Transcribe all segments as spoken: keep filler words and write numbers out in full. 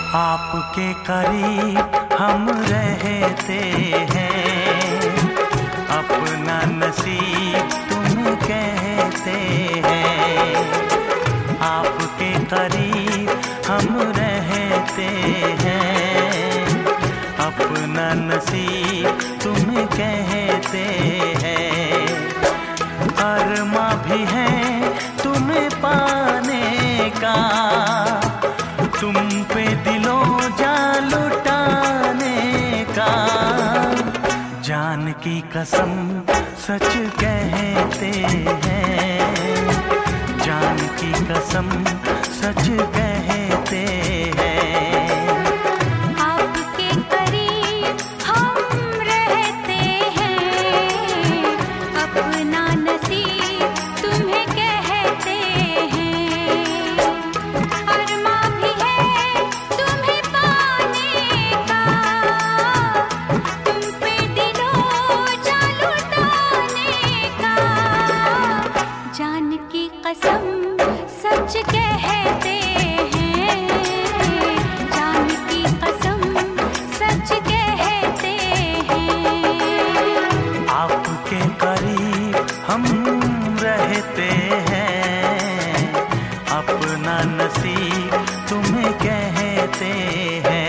आपके करीब हम रहते हैं, अपना नसीब तुम कहते हैं। आपके करीब हम रहते हैं, अपना नसीब तुम कहते हैं। अरमा भी है तुम्हें पाने का, तुम पे दिलों जा लुटाने का। जान की कसम सच कहते हैं, जान की कसम सच कहते हैं। हम रहते हैं, अपना नसीब तुम्हें कहते हैं।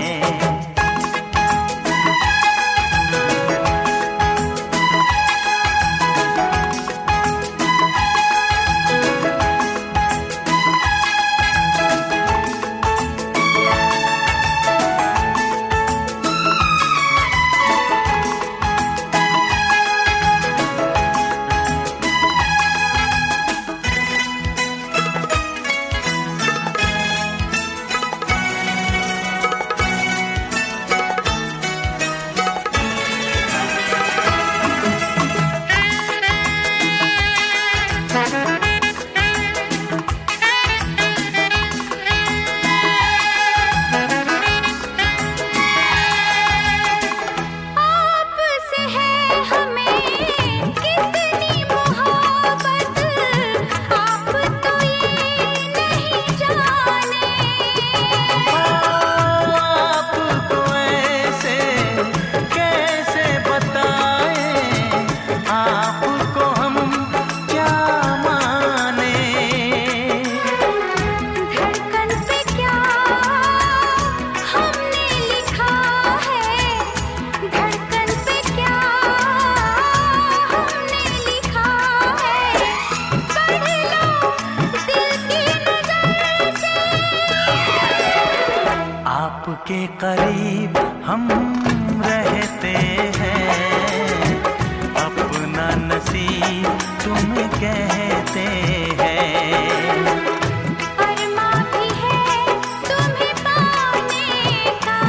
आपके करीब हम रहते हैं, अपना नसीब तुम कहते हैं। अरमा भी है तुम्हें पाने का,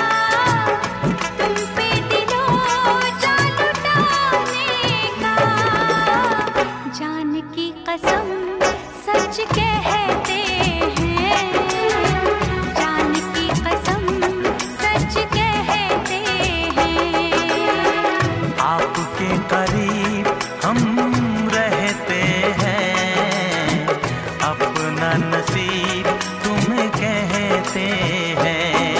तुम पे दिलों जा लुटाने का। जान की कसम सच कहते हैं, जान की कसम सच कहते हैं। आपके करीब हम रहते हैं, अपना नसीब तुम्हें कहते हैं।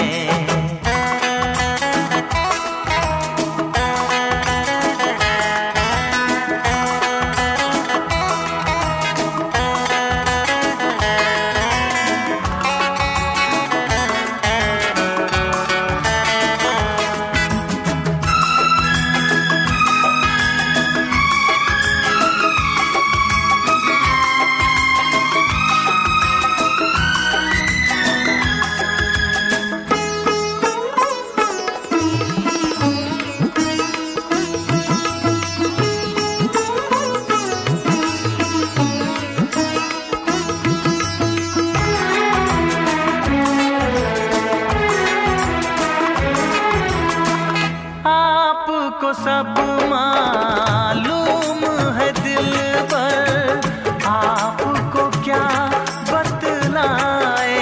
आपको सब मालूम है दिलबर, आपको क्या बतलाए।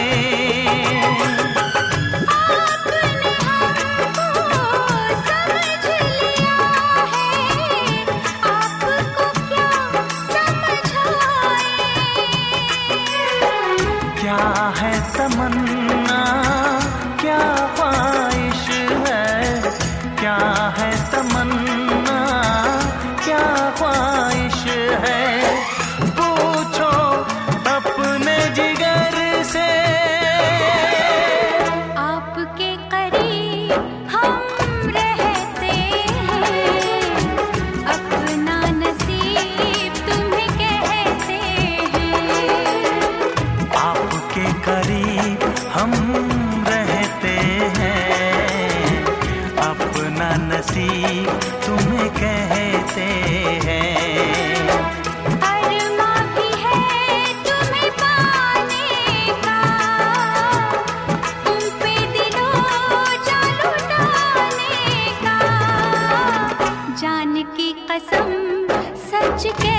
आपने हमको समझ लिया है, आपको क्या समझाए। क्या है तमन्ना ख्वाहिश है, क्या है तमन्ना, क्या ख्वाहिश है, पूछो अपने जिगर से। आपके करीब हम रहते हैं, अपना नसीब तुम्हें कहते हैं। आपके करीब हम रहते हैं, अपना नसीब तुम्हें कहते हैं। अरमा भी है तुम्हें पाने का, तुम पे दिलो जान लुटाने का। जान की कसम सच के